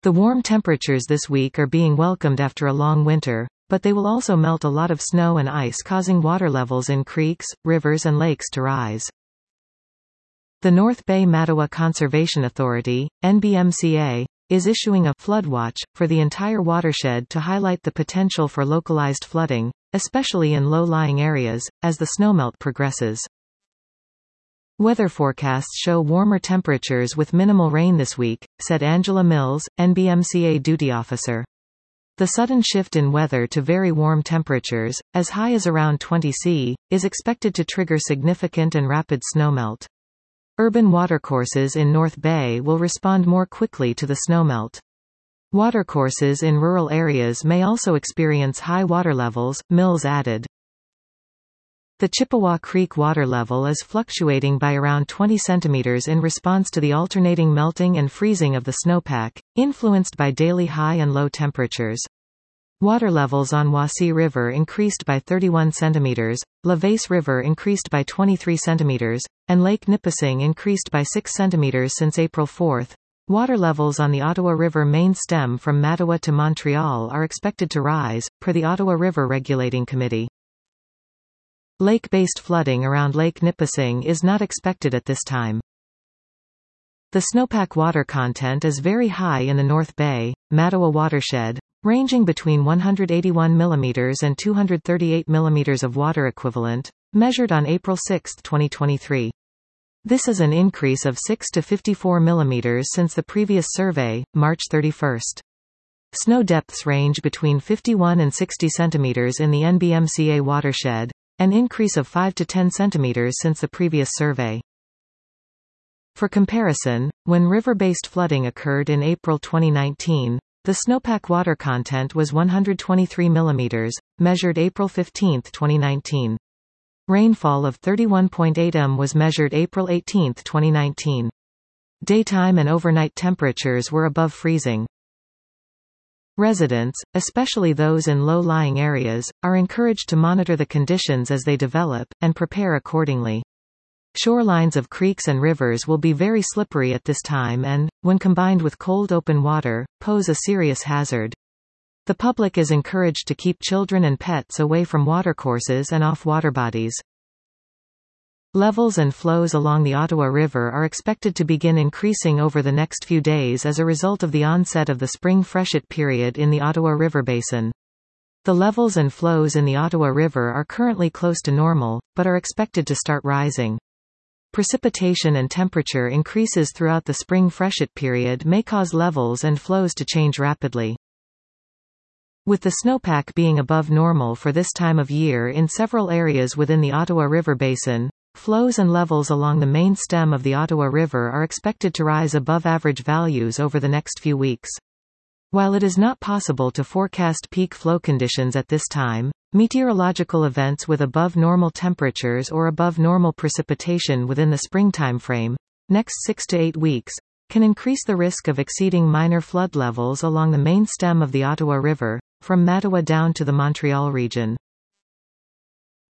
The warm temperatures this week are being welcomed after a long winter, but they will also melt a lot of snow and ice, causing water levels in creeks, rivers and lakes to rise. The North Bay Mattawa Conservation Authority, NBMCA, is issuing a flood watch for the entire watershed to highlight the potential for localized flooding, especially in low-lying areas, as the snowmelt progresses. Weather forecasts show warmer temperatures with minimal rain this week, said Angela Mills, NBMCA duty officer. The sudden shift in weather to very warm temperatures, as high as around 20 C, is expected to trigger significant and rapid snowmelt. Urban watercourses in North Bay will respond more quickly to the snowmelt. Watercourses in rural areas may also experience high water levels, Mills added. The Chippewa Creek water level is fluctuating by around 20 centimeters in response to the alternating melting and freezing of the snowpack, influenced by daily high and low temperatures. Water levels on Wassee River increased by 31 centimeters, La Vase River increased by 23 centimeters, and Lake Nipissing increased by 6 centimeters since April 4. Water levels on the Ottawa River main stem from Mattawa to Montreal are expected to rise, per the Ottawa River Regulating Committee. Lake-based flooding around Lake Nipissing is not expected at this time. The snowpack water content is very high in the North Bay, Mattawa watershed, ranging between 181 mm and 238 mm of water equivalent, measured on April 6, 2023. This is an increase of 6 to 54 mm since the previous survey, March 31. Snow depths range between 51 and 60 centimeters in the NBMCA watershed, an increase of 5 to 10 centimeters since the previous survey. For comparison, when river-based flooding occurred in April 2019, the snowpack water content was 123 mm, measured April 15, 2019. Rainfall of 31.8 m was measured April 18, 2019. Daytime and overnight temperatures were above freezing. Residents, especially those in low-lying areas, are encouraged to monitor the conditions as they develop, and prepare accordingly. Shorelines of creeks and rivers will be very slippery at this time and, when combined with cold open water, pose a serious hazard. The public is encouraged to keep children and pets away from watercourses and off water bodies. Levels and flows along the Ottawa River are expected to begin increasing over the next few days as a result of the onset of the spring freshet period in the Ottawa River Basin. The levels and flows in the Ottawa River are currently close to normal, but are expected to start rising. Precipitation and temperature increases throughout the spring freshet period may cause levels and flows to change rapidly. With the snowpack being above normal for this time of year in several areas within the Ottawa River Basin, flows and levels along the main stem of the Ottawa River are expected to rise above average values over the next few weeks. While it is not possible to forecast peak flow conditions at this time, meteorological events with above normal temperatures or above normal precipitation within the springtime frame, next 6 to 8 weeks, can increase the risk of exceeding minor flood levels along the main stem of the Ottawa River, from Mattawa down to the Montreal region.